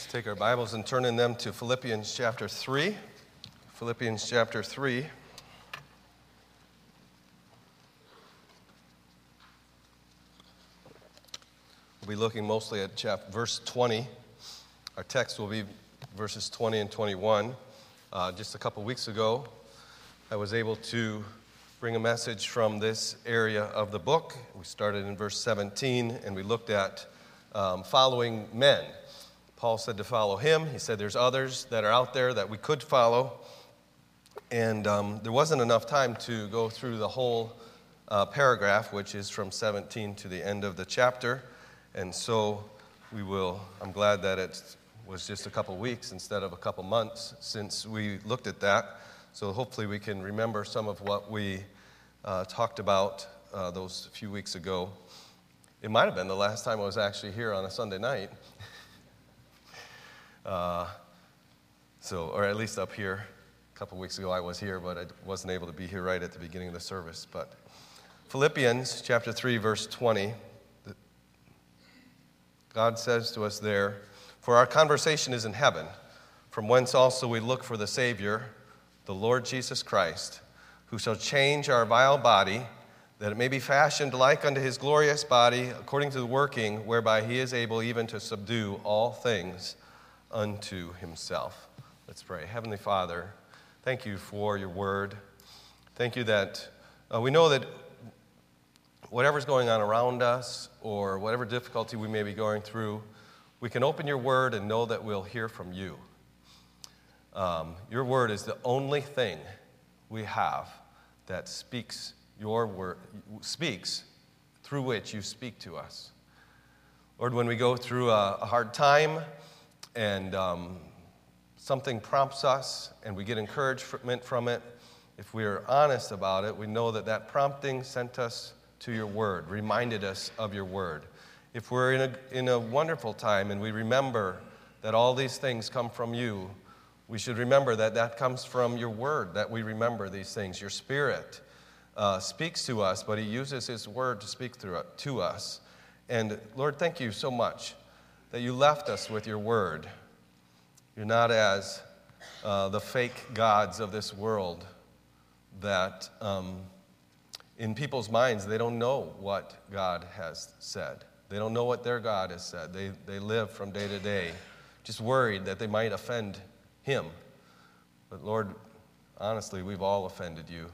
Take our Bibles and turn in them to Philippians chapter 3. Philippians chapter 3. We'll be looking mostly at verse 20. Our text will be verses 20 and 21. Just a couple weeks ago, I was able to bring a message from this area of the book. We started in verse 17, and we looked at following men. Paul said to follow him. He said there's others that are out there that we could follow. And there wasn't enough time to go through the whole paragraph, which is from 17 to the end of the chapter. And so I'm glad that it was just a couple weeks instead of a couple months since we looked at that. So hopefully we can remember some of what we talked about those few weeks ago. It might have been the last time I was actually here on a Sunday night. Or at least up here. A couple weeks ago I was here, but I wasn't able to be here right at the beginning of the service. But Philippians chapter 3, verse 20, God says to us there, "For our conversation is in heaven, from whence also we look for the Savior, the Lord Jesus Christ, who shall change our vile body, that it may be fashioned like unto his glorious body, according to the working whereby he is able even to subdue all things unto himself." Let's pray. Heavenly Father, thank you for your word. Thank you that we know that whatever's going on around us or whatever difficulty we may be going through, we can open your word and know that we'll hear from you. Your word is the only thing we have that speaks your word, speaks through which you speak to us. Lord, when we go through a hard time and something prompts us and we get encouragement from it, if we are honest about it, we know that that prompting sent us to your word, reminded us of your word. If we're in a wonderful time and we remember that all these things come from you, we should remember that that comes from your word, that we remember these things. Your Spirit speaks to us, but he uses his word to speak to us. And Lord, thank you so much that you left us with your word. You're not as the fake gods of this world that in people's minds, they don't know what God has said. They don't know what their God has said. They live from day to day just worried that they might offend him. But Lord, honestly, we've all offended you.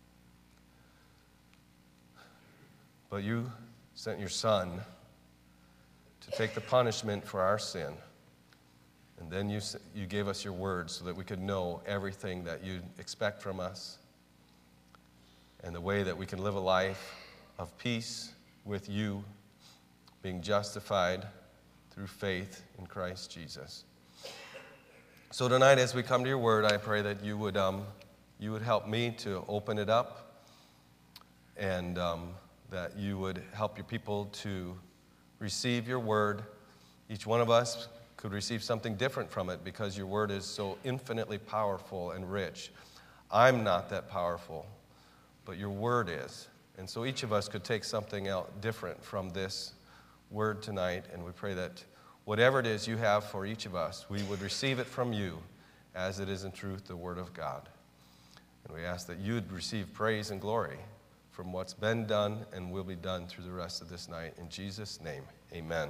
But you sent your Son to take the punishment for our sin. And then you gave us your word so that we could know everything that you expect from us and the way that we can live a life of peace with you, being justified through faith in Christ Jesus. So tonight as we come to your word, I pray that you would help me to open it up and that you would help your people to receive your word. Each one of us could receive something different from it because your word is so infinitely powerful and rich. I'm not that powerful, but your word is. And so each of us could take something out different from this word tonight, and we pray that whatever it is you have for each of us, we would receive it from you as it is in truth the word of God. And we ask that you would receive praise and glory from what's been done and will be done through the rest of this night. In Jesus' name, amen.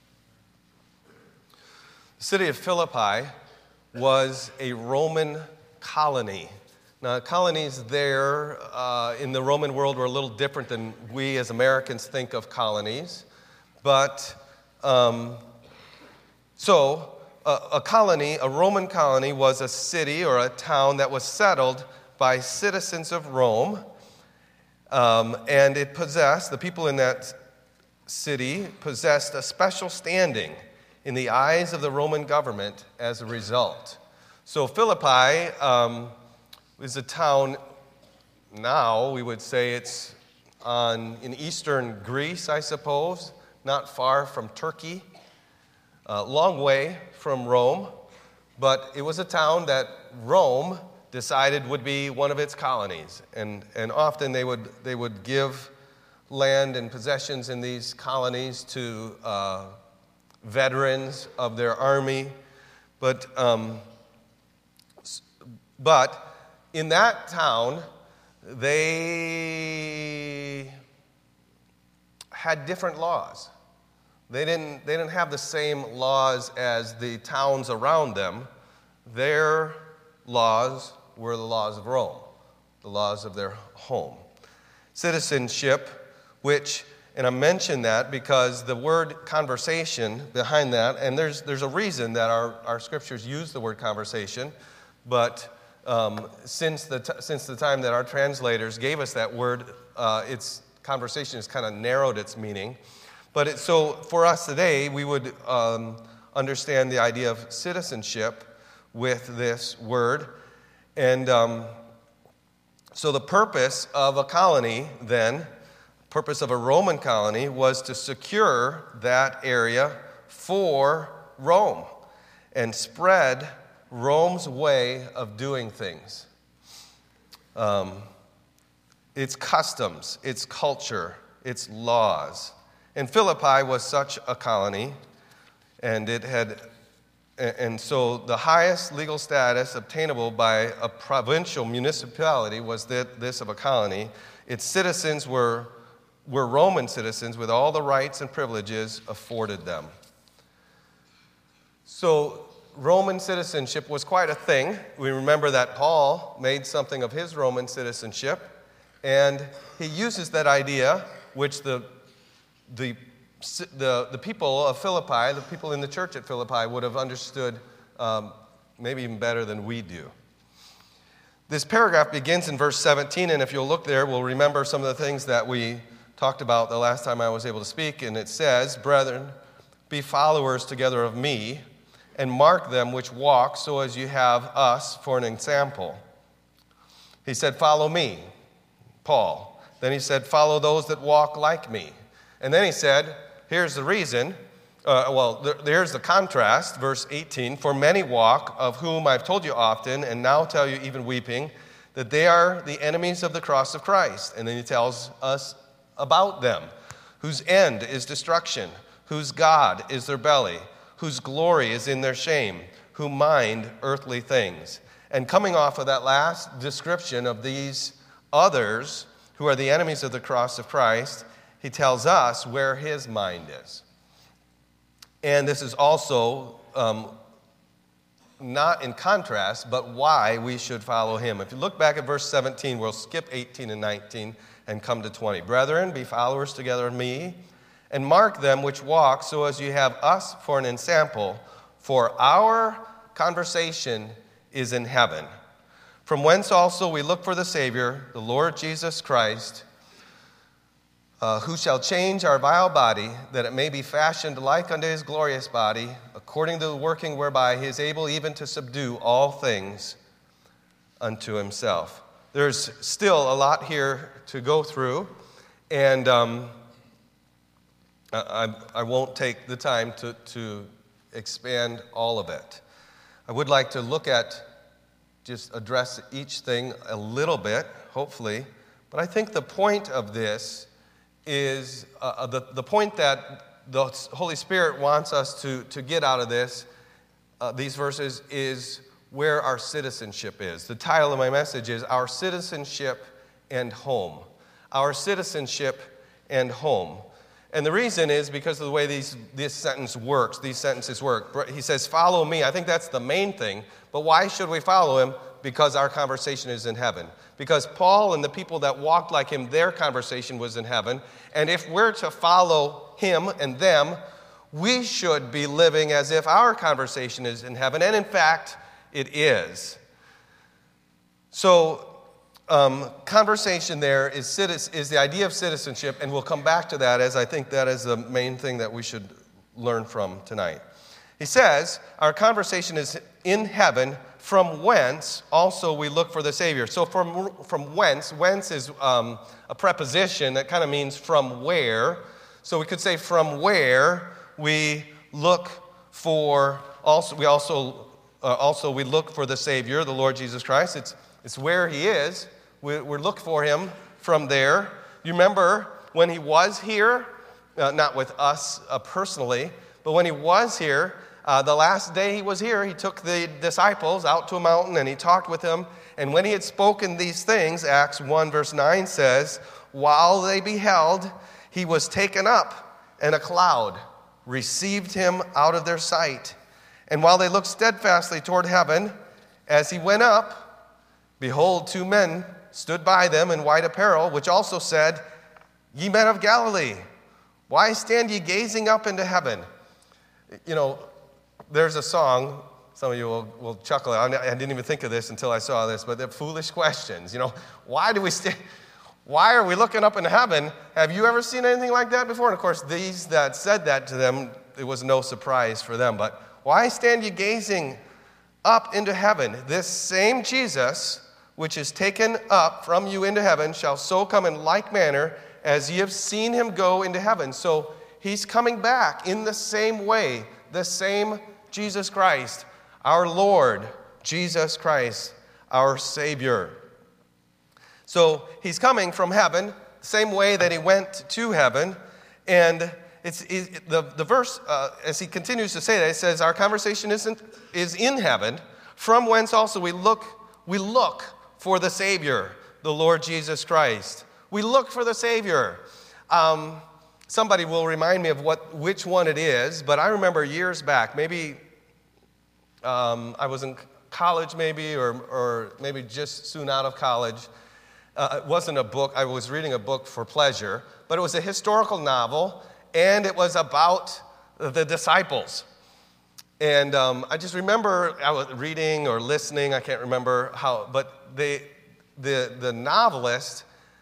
The city of Philippi was a Roman colony. Now, colonies there in the Roman world were a little different than we as Americans think of colonies. But, a colony, a Roman colony, was a city or a town that was settled by citizens of Rome. And the people in that city possessed a special standing in the eyes of the Roman government as a result. So Philippi is a town now, we would say it's in eastern Greece, I suppose, not far from Turkey, a long way from Rome, but it was a town that Rome decided would be one of its colonies. And often they would give land and possessions in these colonies to veterans of their army But in that town, they had different laws. They didn't have the same laws as the towns around them. Their laws were the laws of Rome, the laws of their home. Citizenship, which, and I mention that because the word conversation behind that, and there's a reason that our scriptures use the word conversation, but since the time that our translators gave us that word, its conversation has kind of narrowed its meaning. But so for us today, we would understand the idea of citizenship with this word. And so the purpose of a colony then, purpose of a Roman colony, was to secure that area for Rome and spread Rome's way of doing things. Its customs, its culture, its laws. And Philippi was such a colony, and so the highest legal status obtainable by a provincial municipality was this of a colony. Its citizens were Roman citizens with all the rights and privileges afforded them. So Roman citizenship was quite a thing. We remember that Paul made something of his Roman citizenship, and he uses that idea, which the people of Philippi, the people in the church at Philippi, would have understood maybe even better than we do. This paragraph begins in verse 17, and if you'll look there, we'll remember some of the things that we talked about the last time I was able to speak. And it says, "Brethren, be followers together of me, and mark them which walk, so as you have us for an example." He said, "Follow me," Paul. Then he said, "Follow those that walk like me." And then he said, here's the reason, there's the contrast, verse 18, "For many walk, of whom I've told you often, and now tell you even weeping, that they are the enemies of the cross of Christ." And then he tells us about them, "whose end is destruction, whose God is their belly, whose glory is in their shame, who mind earthly things." And coming off of that last description of these others who are the enemies of the cross of Christ, he tells us where his mind is. And this is also not in contrast, but why we should follow him. If you look back at verse 17, we'll skip 18 and 19 and come to 20. "Brethren, be followers together of me, and mark them which walk, so as you have us for an ensample. For our conversation is in heaven, from whence also we look for the Savior, the Lord Jesus Christ, who shall change our vile body, that it may be fashioned like unto his glorious body, according to the working whereby he is able even to subdue all things unto himself." There's still a lot here to go through, and I won't take the time to expand all of it. I would like to look at, just address each thing a little bit, hopefully, but I think the point of this is the point that the Holy Spirit wants us to get out of these verses is where our citizenship is. The title of my message is Our Citizenship and Home. Our citizenship and home. And the reason is because of the way these sentences work. He says, "Follow me." I think that's the main thing. But why should we follow him? Because our conversation is in heaven. Because Paul and the people that walked like him, their conversation was in heaven. And if we're to follow him and them, we should be living as if our conversation is in heaven. And in fact, it is. So, conversation there is the idea of citizenship, and we'll come back to that, as I think that is the main thing that we should learn from tonight. He says, our conversation is in heaven, from whence also we look for the Savior. So from whence is a preposition that kind of means from where. So we could say from where we look for, we look for the Savior, the Lord Jesus Christ. It's where he is. We look for him from there. You remember when he was here, not with us personally, but when he was here, The last day he was here, he took the disciples out to a mountain and he talked with them. And when he had spoken these things, Acts 1 verse 9 says, while they beheld, he was taken up, and a cloud received him out of their sight. And while they looked steadfastly toward heaven, as he went up, behold, 2 men stood by them in white apparel, which also said, Ye men of Galilee, why stand ye gazing up into heaven? You know, there's a song, some of you will chuckle. I didn't even think of this until I saw this, but they're foolish questions. You know, why are we looking up into heaven? Have you ever seen anything like that before? And of course, these that said that to them, it was no surprise for them. But why stand ye gazing up into heaven? This same Jesus, which is taken up from you into heaven, shall so come in like manner as ye have seen him go into heaven. So he's coming back in the same way, the same Jesus Christ, our Lord, Jesus Christ, our Savior. So he's coming from heaven, the same way that he went to heaven. And the verse, as he continues to say that, it says, our conversation is in heaven, from whence also we look for the Savior, the Lord Jesus Christ. We look for the Savior. Somebody will remind me of which one it is, but I remember years back, maybe I was in college maybe, or maybe just soon out of college. It wasn't a book. I was reading a book for pleasure, but it was a historical novel, and it was about the disciples. And I just remember I was reading or listening, I can't remember how, but the novelist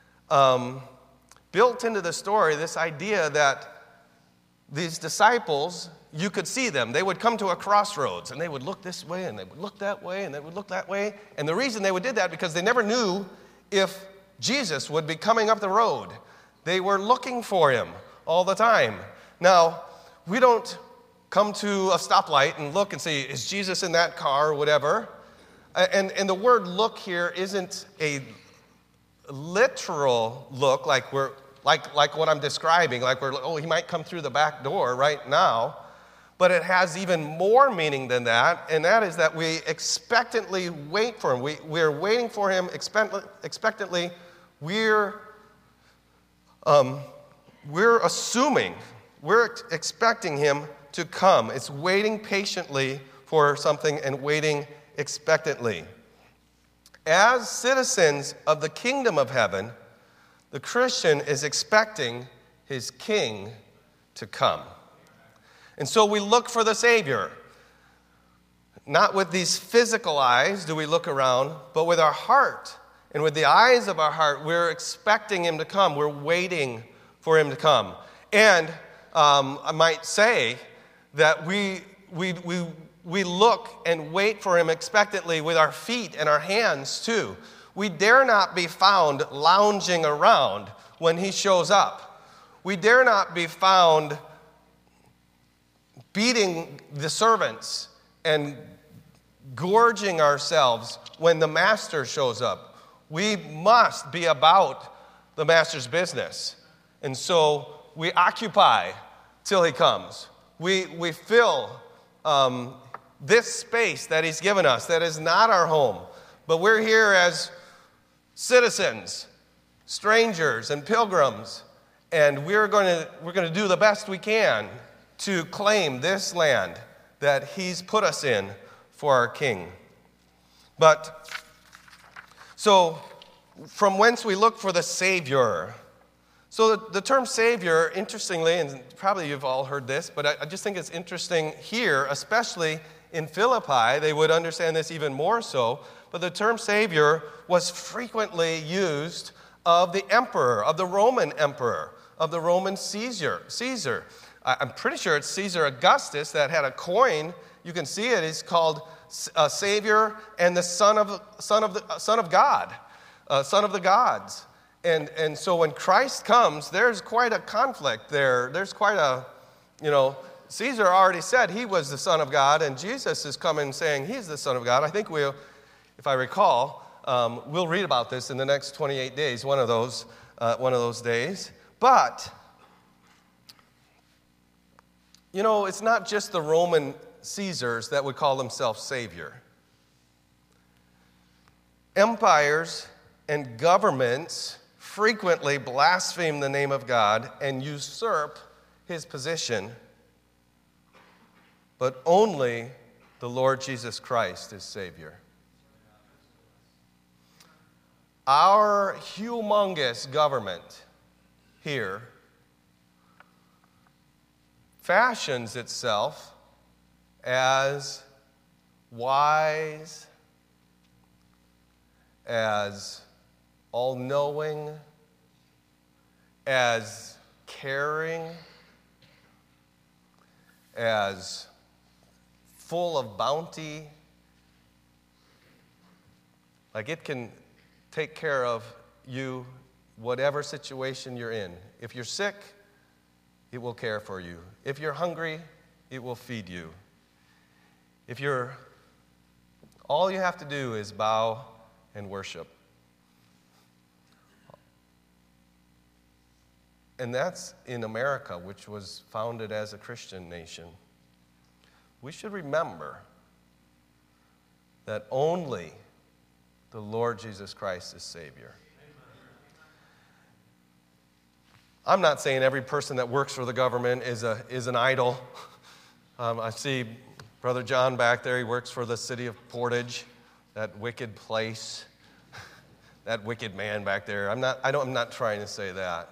built into the story this idea that these disciples, you could see them. They would come to a crossroads, and they would look this way, and they would look that way, and they would look that way. And the reason they would do that, because they never knew if Jesus would be coming up the road. They were looking for him all the time. Now, we don't come to a stoplight and look and say, is Jesus in that car or whatever? And the word look here isn't a literal look like what I'm describing, he might come through the back door right now. But it has even more meaning than that, and that is that we expectantly wait for him. We're waiting for him expectantly. We're assuming, we're expecting him to come. It's waiting patiently for something and waiting expectantly. As citizens of the kingdom of heaven, the Christian is expecting his king to come. And so we look for the Savior. Not with these physical eyes do we look around, but with our heart. And with the eyes of our heart, we're expecting him to come. We're waiting for him to come. And I might say that we look and wait for him expectantly with our feet and our hands too. We dare not be found lounging around when he shows up. We dare not be found beating the servants and gorging ourselves when the master shows up. We must be about the master's business. And so we occupy till he comes. We fill this space that he's given us that is not our home, but we're here as citizens, strangers, and pilgrims, and we're going to do the best we can to claim this land that he's put us in for our king. But, so, from whence we look for the Savior. So the term Savior, interestingly, and probably you've all heard this, but I just think it's interesting here, especially in Philippi, they would understand this even more so, but the term Savior was frequently used of the emperor, of the Roman emperor, of the Roman Caesar. I'm pretty sure it's Caesar Augustus that had a coin. You can see it. It's called Savior and the Son of God, Son of the gods. And so when Christ comes, there's quite a conflict there. There's quite a, Caesar already said he was the Son of God, and Jesus is coming saying he's the Son of God. I think if I recall, we'll read about this in the next 28 days, one of those days. But it's not just the Roman Caesars that would call themselves Savior. Empires and governments frequently blaspheme the name of God and usurp his position, but only the Lord Jesus Christ is Savior. Our humongous government here fashions itself as wise, as all-knowing, as caring, as full of bounty. Like it can take care of you, whatever situation you're in. If you're sick, it will care for you. If you're hungry, it will feed you. All you have to do is bow and worship. And that's in America, which was founded as a Christian nation. We should remember that only the Lord Jesus Christ is Savior. I'm not saying every person that works for the government is an idol. I see Brother John back there. He works for the city of Portage, that wicked place, that wicked man back there. I'm not trying to say that.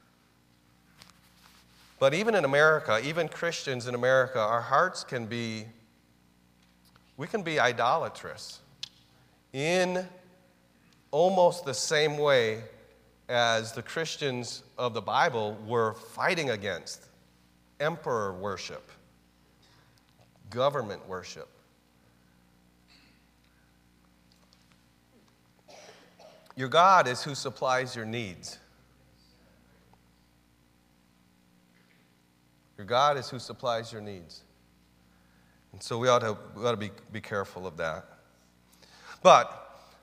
But even in America, even Christians in America, our hearts we can be idolatrous in almost the same way as the Christians of the Bible were fighting against emperor worship, government worship. Your God is who supplies your needs. Your God is who supplies your needs. And so we ought to be careful of that. But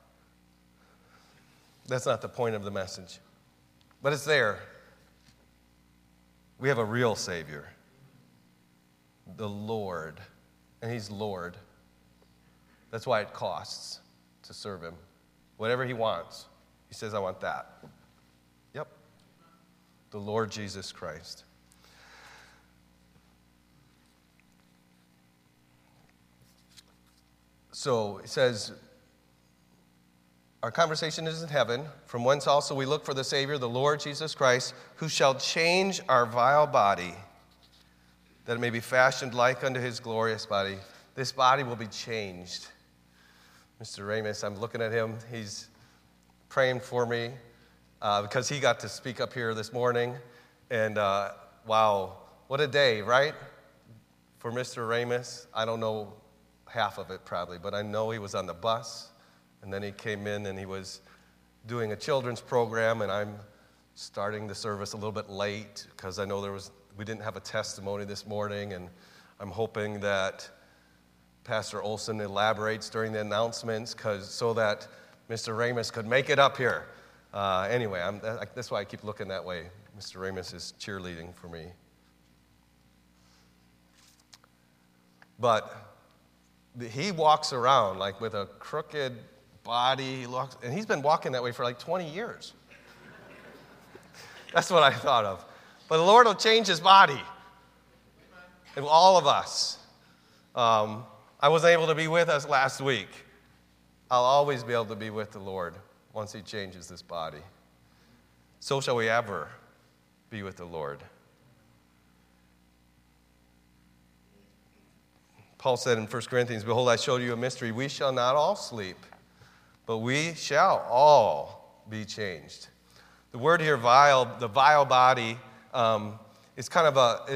that's not the point of the message. But it's there. We have a real Savior, the Lord. And He's Lord. That's why it costs to serve Him. Whatever He wants, He says, I want that. Yep. The Lord Jesus Christ. So it says, our conversation is in heaven, from whence also we look for the Savior, the Lord Jesus Christ, who shall change our vile body, that it may be fashioned like unto His glorious body. This body will be changed. Mr. Ramus, I'm looking at him. He's praying for me because he got to speak up here this morning. And wow, what a day, right? For Mr. Ramus. I don't know half of it probably, but I know he was on the bus. And then he came in and he was doing a children's program, and I'm starting the service a little bit late because I know we didn't have a testimony this morning, and I'm hoping that Pastor Olson elaborates during the announcements so that Mr. Ramus could make it up here. Anyway, that's why I keep looking that way. Mr. Ramus is cheerleading for me. But he walks around like with a crooked body, and he's been walking that way for like 20 years. That's what I thought of. But the Lord will change his body. And all of us. I wasn't able to be with us last week. I'll always be able to be with the Lord once he changes this body. So shall we ever be with the Lord. Paul said in 1 Corinthians, behold, I showed you a mystery. We shall not all sleep, but we shall all be changed. The word here, vile, the vile body, is kind of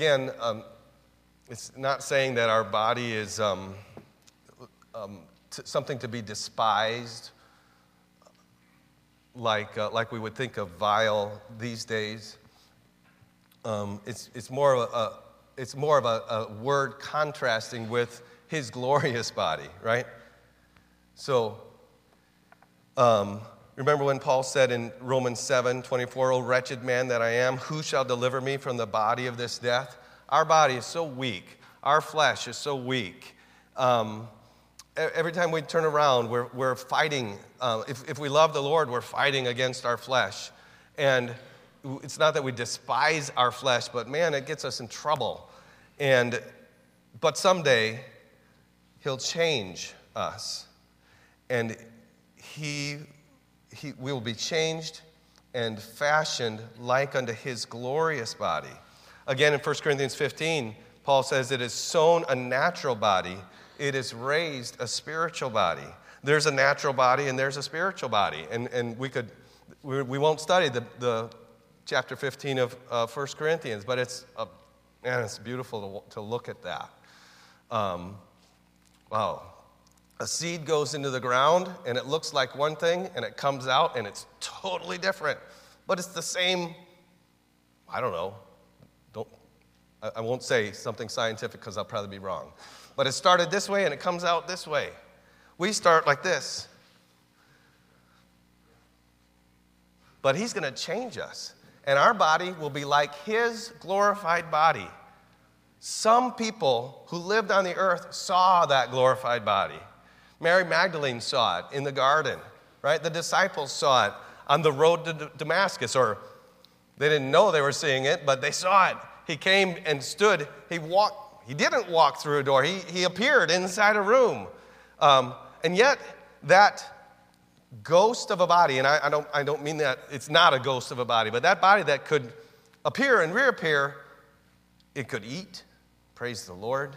it's not saying that our body is something to be despised, like we would think of vile these days. It's more of a word contrasting with his glorious body, right? So, remember when Paul said in Romans 7:24, O wretched man that I am, who shall deliver me from the body of this death? Our body is so weak. Our flesh is so weak. Every time we turn around, we're fighting. If we love the Lord, we're fighting against our flesh. And it's not that we despise our flesh, but man, it gets us in trouble. But someday, he'll change us. And we will be changed and fashioned like unto his glorious body. Again, in 1 Corinthians 15, Paul says, it is sown a natural body, it is raised a spiritual body. There's a natural body and there's a spiritual body. And we won't study the chapter 15 of 1 Corinthians, but it's beautiful to look at that. Wow. A seed goes into the ground and it looks like one thing and it comes out and it's totally different. But it's the same, I don't know. I won't say something scientific because I'll probably be wrong. But it started this way and it comes out this way. We start like this. But he's going to change us. And our body will be like his glorified body. Some people who lived on the earth saw that glorified body. Mary Magdalene saw it in the garden, right? The disciples saw it on the road to Damascus, or they didn't know they were seeing it, but they saw it. He came and stood. He didn't walk through a door. He appeared inside a room. And yet, that ghost of a body, and I don't mean that it's not a ghost of a body, but that body that could appear and reappear, it could eat. Praise the Lord.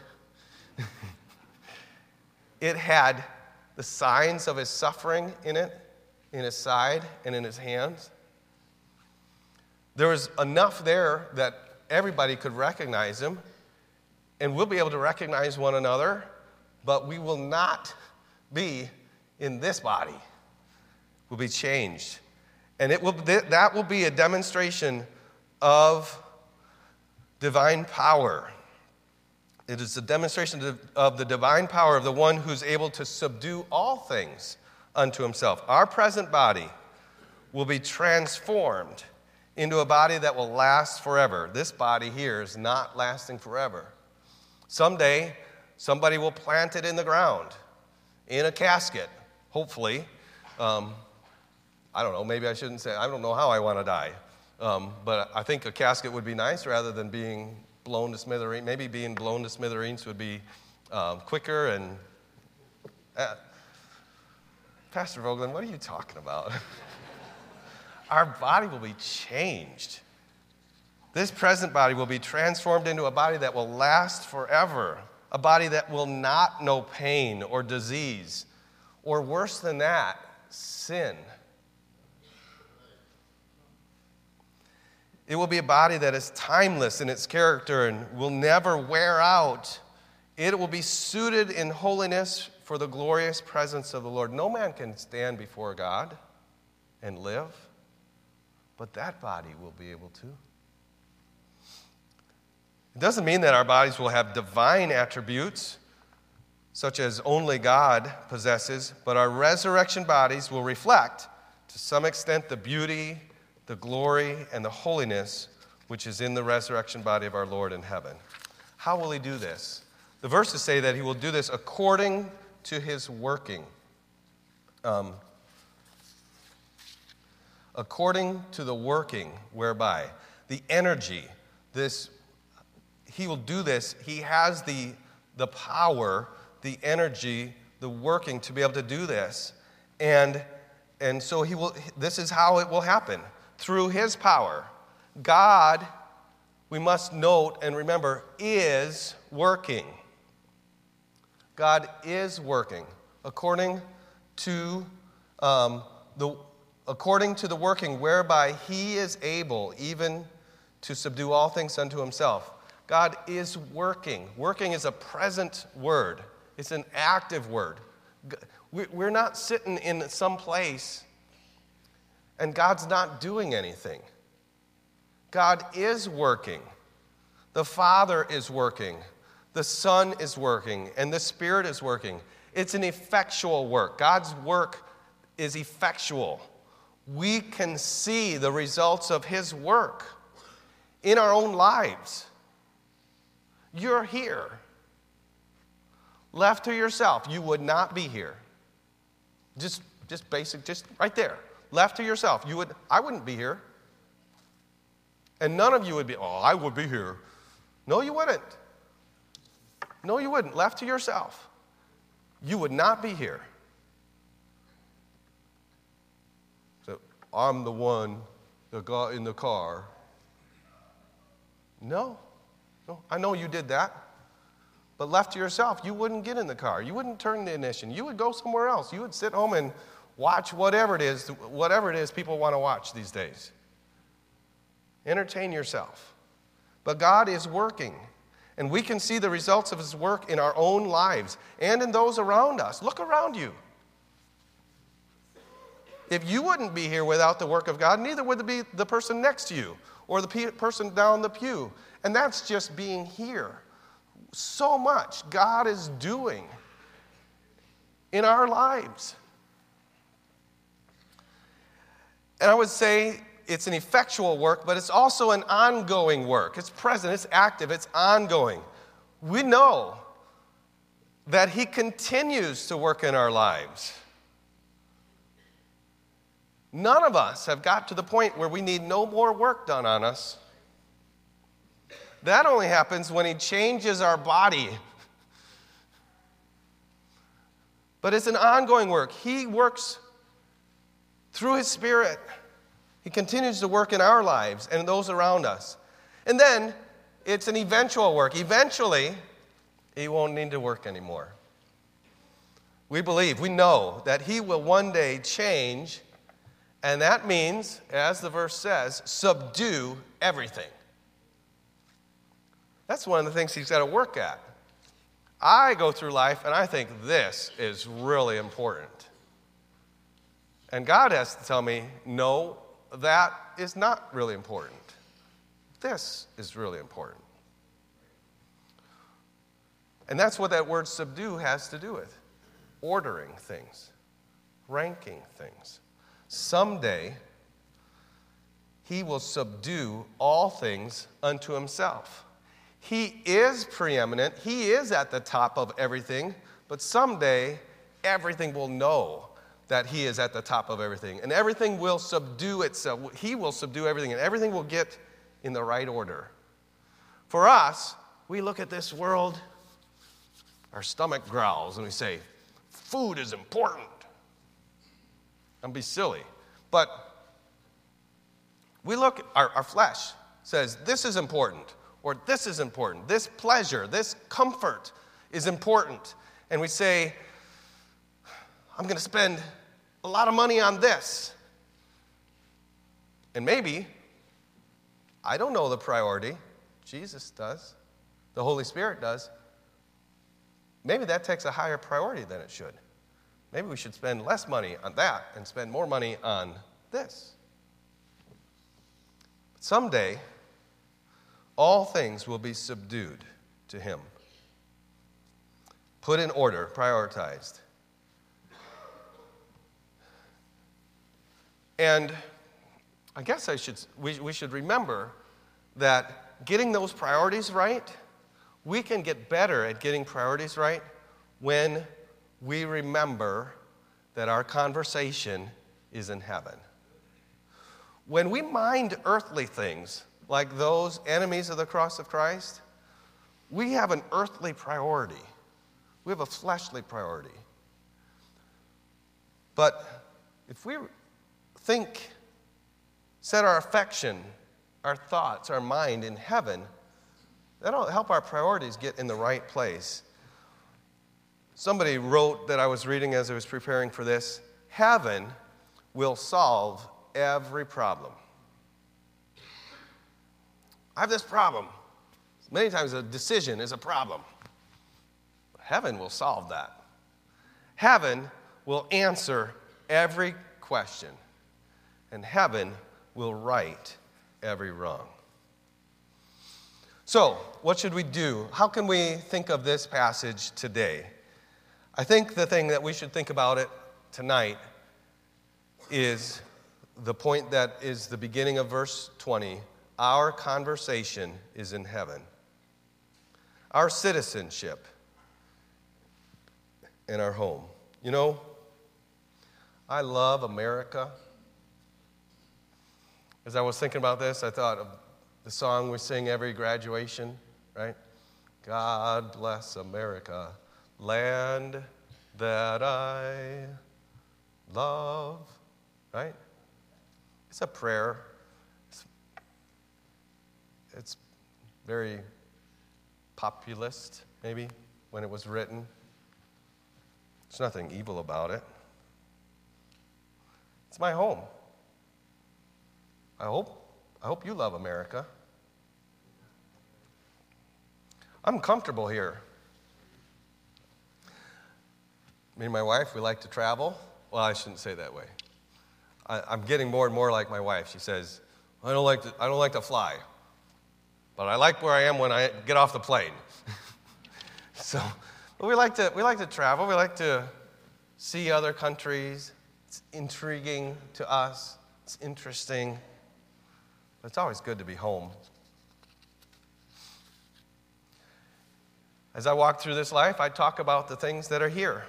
It had the signs of his suffering in it, in his side and in his hands. There was enough there that everybody could recognize him, and we'll be able to recognize one another, but we will not be in this body. We'll be changed. And that will be a demonstration of divine power. It is a demonstration of the divine power of the one who's able to subdue all things unto himself. Our present body will be transformed into a body that will last forever. This body here is not lasting forever. Someday, somebody will plant it in the ground, in a casket, hopefully. I don't know, maybe I shouldn't say, I don't know how I want to die. But I think a casket would be nice rather than being blown to smithereens. Maybe being blown to smithereens would be quicker and... Pastor Vogelin, what are you talking about? Our body will be changed. This present body will be transformed into a body that will last forever, a body that will not know pain or disease, or worse than that, sin. It will be a body that is timeless in its character and will never wear out. It will be suited in holiness for the glorious presence of the Lord. No man can stand before God and live, but that body will be able to. It doesn't mean that our bodies will have divine attributes, such as only God possesses, but our resurrection bodies will reflect, to some extent, the beauty, the glory, and the holiness which is in the resurrection body of our Lord in heaven. How will he do this? The verses say that he will do this according to his working. According to the working whereby the energy, he will do this. He has the power, the energy, the working to be able to do this. And so this is how it will happen. Through his power. God, we must note and remember, is working. God is working according to the working whereby he is able even to subdue all things unto himself. God is working. Working is a present word. It's an active word. We're not sitting in some place and God's not doing anything. God is working. The Father is working. The Son is working. And the Spirit is working. It's an effectual work. God's work is effectual. We can see the results of his work in our own lives. You're here. left to yourself, you would not be here. Just basic, just right there. Left to yourself, I wouldn't be here. And none of you would be, I would be here. No, you wouldn't. No, you wouldn't. Left to yourself, you would not be here. So, I'm the one that got in the car. No, I know you did that. But left to yourself, you wouldn't get in the car. You wouldn't turn the ignition. You would go somewhere else. You would sit home and watch whatever it is people want to watch these days. Entertain yourself. But God is working, and we can see the results of his work in our own lives and in those around us. Look around you. If you wouldn't be here without the work of God, neither would it be the person next to you or the person down the pew. And that's just being here. So much God is doing in our lives. And I would say it's an effectual work, but it's also an ongoing work. It's present, it's active, it's ongoing. We know that he continues to work in our lives. None of us have got to the point where we need no more work done on us. That only happens when he changes our body. But it's an ongoing work. He works through his Spirit. He continues to work in our lives and those around us. And then it's an eventual work. Eventually, he won't need to work anymore. We know that he will one day change, and that means, as the verse says, subdue everything. That's one of the things he's got to work at. I go through life and I think this is really important. And God has to tell me, no, that is not really important. This is really important. And that's what that word subdue has to do with. Ordering things, ranking things. Someday, he will subdue all things unto himself. He is preeminent. He is at the top of everything. But someday, everything will know that he is at the top of everything. And everything will subdue itself. He will subdue everything. And everything will get in the right order. For us, we look at this world, our stomach growls, and we say, food is important. Don't be silly. But we look, our flesh says, this is important. Or this is important. This pleasure, this comfort is important. And we say, I'm going to spend a lot of money on this. And maybe, I don't know the priority. Jesus does. The Holy Spirit does. Maybe that takes a higher priority than it should. Maybe we should spend less money on that and spend more money on this. But someday, all things will be subdued to him. Put in order, prioritized. And I guess we should remember that getting those priorities right, we can get better at getting priorities right when we remember that our conversation is in heaven. When we mind earthly things, like those enemies of the cross of Christ, we have an earthly priority. We have a fleshly priority. But if we set our affection, our thoughts, our mind in heaven, that'll help our priorities get in the right place. Somebody wrote that I was reading as I was preparing for this, heaven will solve every problem. I have this problem. Many times a decision is a problem. Heaven will solve that. Heaven will answer every question. And heaven will right every wrong. So, what should we do? How can we think of this passage today? I think the thing that we should think about it tonight is the point that is the beginning of verse 20. Our conversation is in heaven. Our citizenship and our home. You know, I love America. As I was thinking about this, I thought of the song we sing every graduation, right? God bless America, land that I love, right? It's a prayer. It's very populist, maybe, when it was written. There's nothing evil about it. It's my home. I hope you love America. I'm comfortable here. Me and my wife, we like to travel. Well, I shouldn't say that way. I'm getting more and more like my wife. She says, I don't like to fly, but I like where I am when I get off the plane. So, but we like to travel. We like to see other countries. It's intriguing to us. It's interesting. But it's always good to be home. As I walk through this life, I talk about the things that are here.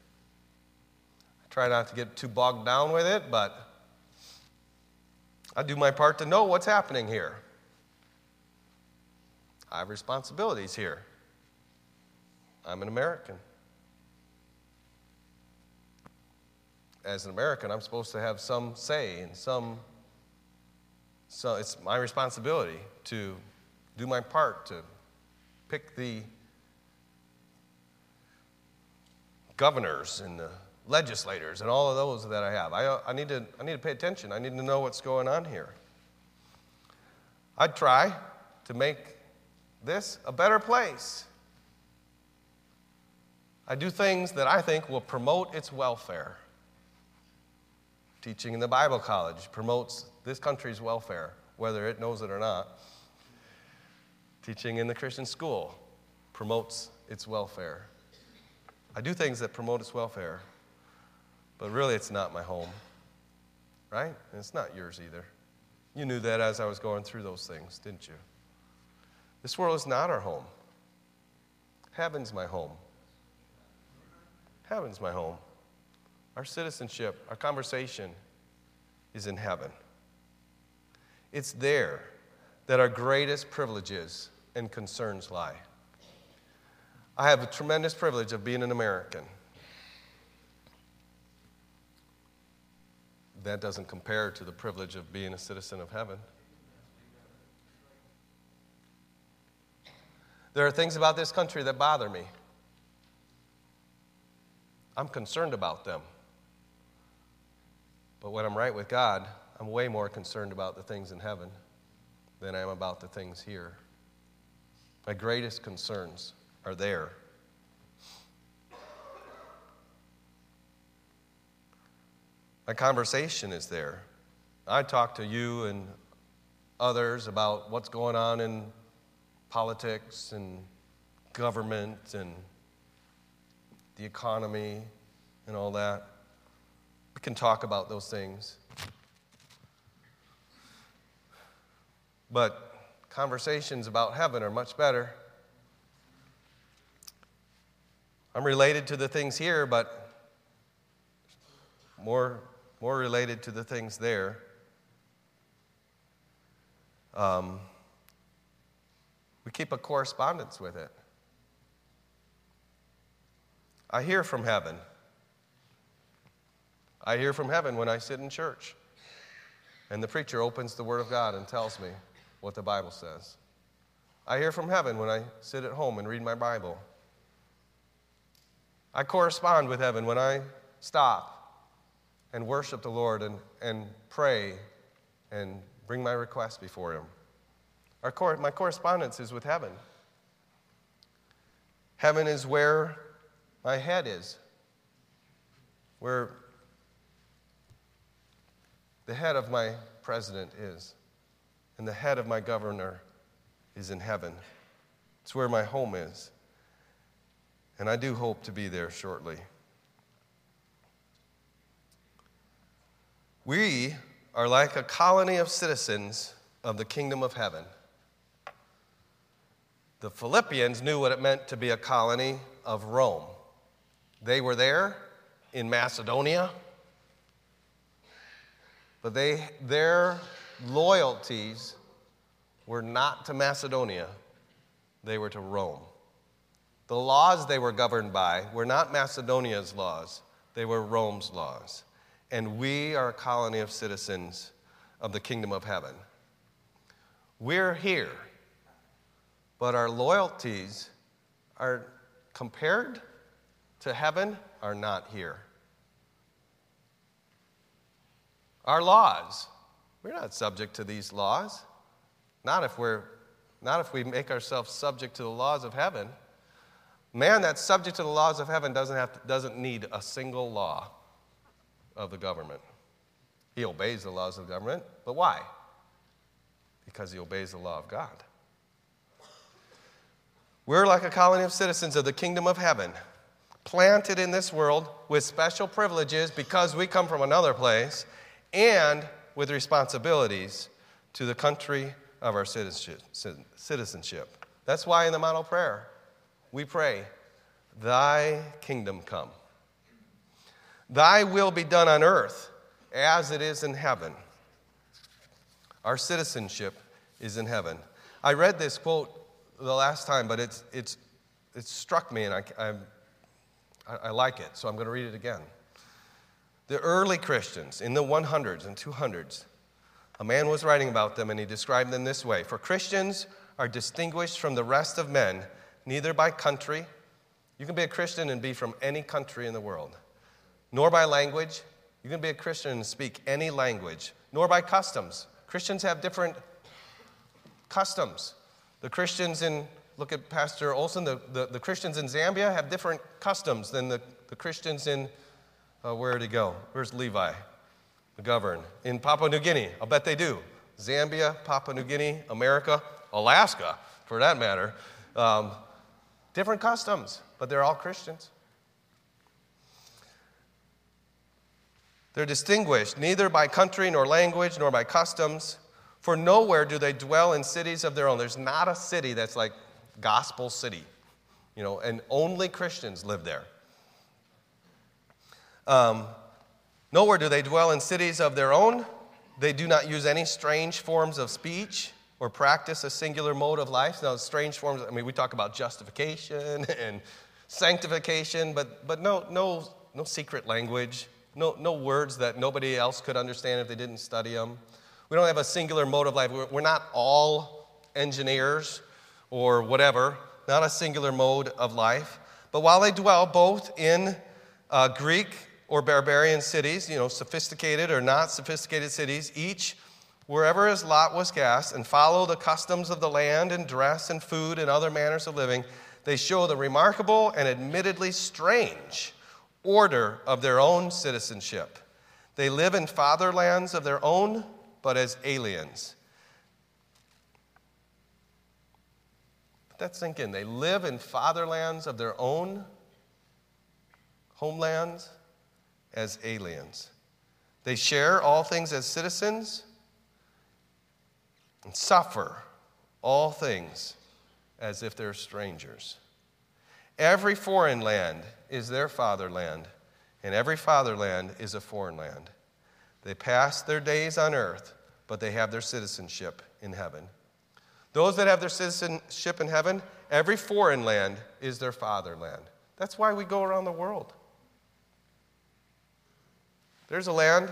I try not to get too bogged down with it, but I do my part to know what's happening here. I have responsibilities here. I'm an American. As an American, I'm supposed to have some say and so it's my responsibility to do my part to pick the governors and the legislators and all of those that I have. I need to pay attention. I need to know what's going on here. I try to make this a better place. I do things that I think will promote its welfare. Teaching in the Bible college promotes this country's welfare, whether it knows it or not. Teaching in the Christian school promotes its welfare. I do things that promote its welfare, but really it's not my home, right? And it's not yours either. You knew that as I was going through those things, didn't you? This world is not our home. Heaven's my home. Heaven's my home. Our citizenship, our conversation is in heaven. It's there that our greatest privileges and concerns lie. I have a tremendous privilege of being an American. That doesn't compare to the privilege of being a citizen of heaven. There are things about this country that bother me. I'm concerned about them. But when I'm right with God, I'm way more concerned about the things in heaven than I am about the things here. My greatest concerns are there. My conversation is there. I talk to you and others about what's going on in politics and government and the economy and all that. We can talk about those things. But conversations about heaven are much better. I'm related to the things here, but more related to the things there. We keep a correspondence with it. I hear from heaven. I hear from heaven when I sit in church and the preacher opens the Word of God and tells me what the Bible says. I hear from heaven when I sit at home and read my Bible. I correspond with heaven when I stop and worship the Lord and pray and bring my requests before Him. My correspondence is with heaven. Heaven is where my head is, where the head of my president is, and the head of my governor is in heaven. It's where my home is. And I do hope to be there shortly. We are like a colony of citizens of the kingdom of heaven. The Philippians knew what it meant to be a colony of Rome. They were there in Macedonia, but their loyalties were not to Macedonia. They were to Rome. The laws they were governed by were not Macedonia's laws. They were Rome's laws. And we are a colony of citizens of the kingdom of heaven. We're here, but our loyalties are compared to heaven are not here. Our laws, we're not subject to these laws. Not if we make ourselves subject to the laws of heaven. Man that's subject to the laws of heaven doesn't need a single law of the government. He obeys the laws of the government, but why? Because he obeys the law of God. We're like a colony of citizens of the kingdom of heaven, planted in this world with special privileges because we come from another place, and with responsibilities to the country of our citizenship. That's why in the model prayer, we pray, "Thy kingdom come. Thy will be done on earth as it is in heaven." Our citizenship is in heaven. I read this quote the last time, but it struck me, and I like it, so I'm going to read it again. The early Christians in the 100s and 200s, a man was writing about them, and he described them this way: "For Christians are distinguished from the rest of men, neither by country," you can be a Christian and be from any country in the world, "nor by language," you can be a Christian and speak any language, "nor by customs." Christians have different customs. The Christians look at Pastor Olson, the Christians in Zambia have different customs than the Christians in, where did he go? Where's Levi? McGovern. In Papua New Guinea, I'll bet they do. Zambia, Papua New Guinea, America, Alaska, for that matter. Different customs, but they're all Christians. They're distinguished neither by country, nor language, nor by customs, for nowhere do they dwell in cities of their own. There's not a city that's like Gospel City, and only Christians live there. Nowhere do they dwell in cities of their own. They do not use any strange forms of speech or practice a singular mode of life. Now, strange forms, we talk about justification and sanctification, but no secret language, no words that nobody else could understand if they didn't study them. We don't have a singular mode of life. We're not all engineers or whatever, not a singular mode of life. But while they dwell both in Greek or barbarian cities, sophisticated or not sophisticated cities, each wherever his lot was cast, and follow the customs of the land and dress and food and other manners of living, they show the remarkable and admittedly strange order of their own citizenship. They live in fatherlands of their own, but as aliens. Let that sink in. They live in fatherlands of their own, homelands, as aliens. They share all things as citizens and suffer all things as if they're strangers. Every foreign land is their fatherland, and every fatherland is a foreign land. They pass their days on earth, but they have their citizenship in heaven. Those that have their citizenship in heaven, every foreign land is their fatherland. That's why we go around the world. There's a land,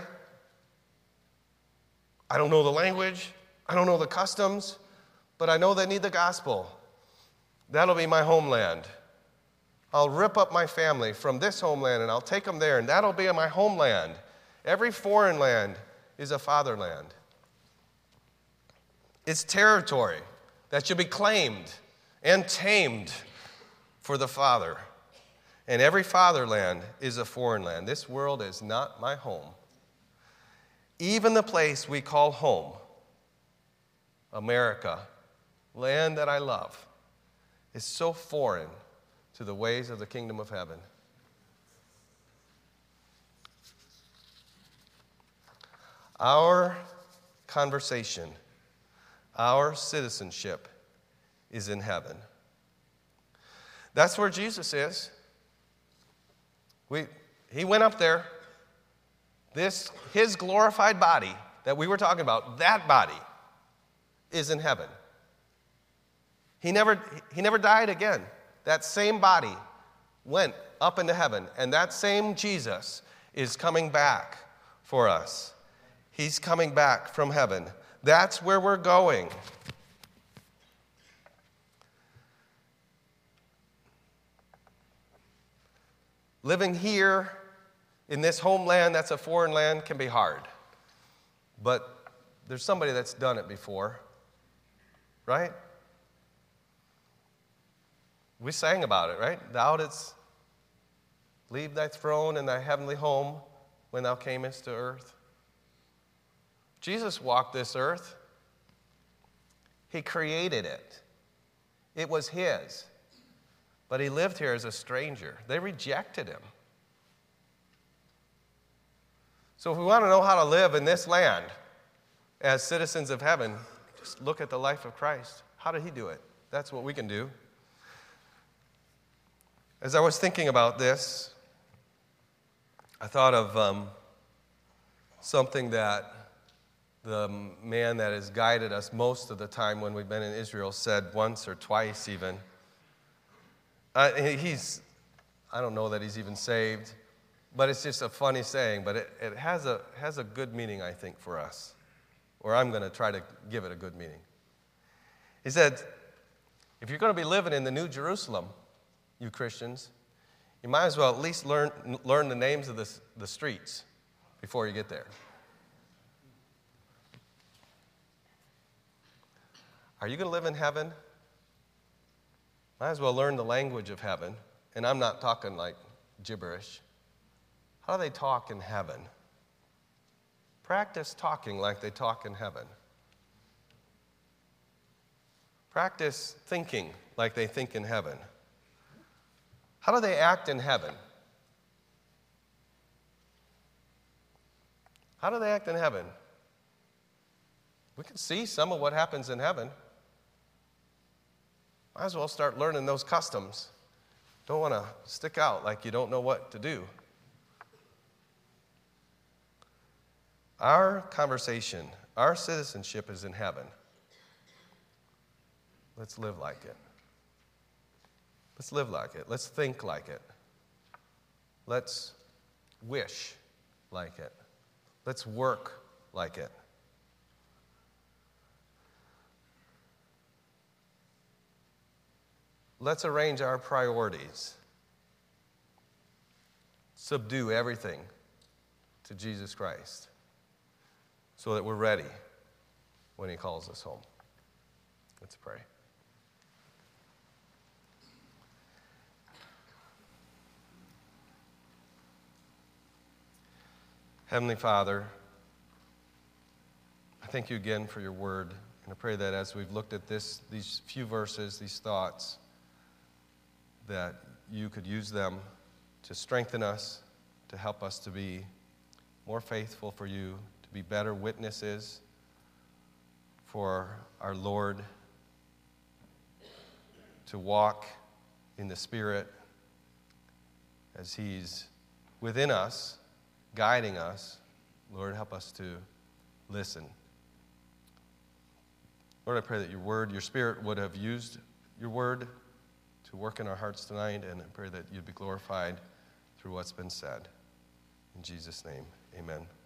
I don't know the language, I don't know the customs, but I know they need the gospel. That'll be my homeland. I'll rip up my family from this homeland and I'll take them there, and that'll be my homeland. Every foreign land is a fatherland. It's territory that should be claimed and tamed for the Father. And every fatherland is a foreign land. This world is not my home. Even the place we call home, America, land that I love, is so foreign to the ways of the kingdom of heaven. Our conversation, our citizenship is in heaven. That's where Jesus is. He went up there. His glorified body that we were talking about, that body is in heaven. He never died again. That same body went up into heaven, and that same Jesus is coming back for us. He's coming back from heaven. That's where we're going. Living here in this homeland that's a foreign land can be hard. But there's somebody that's done it before, right? We sang about it, right? Thou didst leave thy throne and thy heavenly home when thou camest to earth. Jesus walked this earth. He created it. It was his. But he lived here as a stranger. They rejected him. So if we want to know how to live in this land as citizens of heaven, just look at the life of Christ. How did he do it? That's what we can do. As I was thinking about this, I thought of something that the man that has guided us most of the time when we've been in Israel said once or twice even. I don't know that he's even saved, but it's just a funny saying, but it has a good meaning, I think, for us. Or I'm going to try to give it a good meaning. He said, if you're going to be living in the New Jerusalem, you Christians, you might as well at least learn the names of the streets before you get there. Are you going to live in heaven? Might as well learn the language of heaven. And I'm not talking like gibberish. How do they talk in heaven? Practice talking like they talk in heaven. Practice thinking like they think in heaven. How do they act in heaven? How do they act in heaven? We can see some of what happens in heaven. Might as well start learning those customs. Don't want to stick out like you don't know what to do. Our conversation, our citizenship is in heaven. Let's live like it. Let's live like it. Let's think like it. Let's wish like it. Let's work like it. Let's arrange our priorities. Subdue everything to Jesus Christ so that we're ready when he calls us home. Let's pray. Heavenly Father, I thank you again for your word, and I pray that as we've looked at these few verses, these thoughts, that you could use them to strengthen us, to help us to be more faithful for you, to be better witnesses for our Lord, to walk in the Spirit as he's within us, guiding us. Lord, help us to listen. Lord, I pray that your Spirit would have used your word to work in our hearts tonight, and I pray that you'd be glorified through what's been said. In Jesus' name, amen.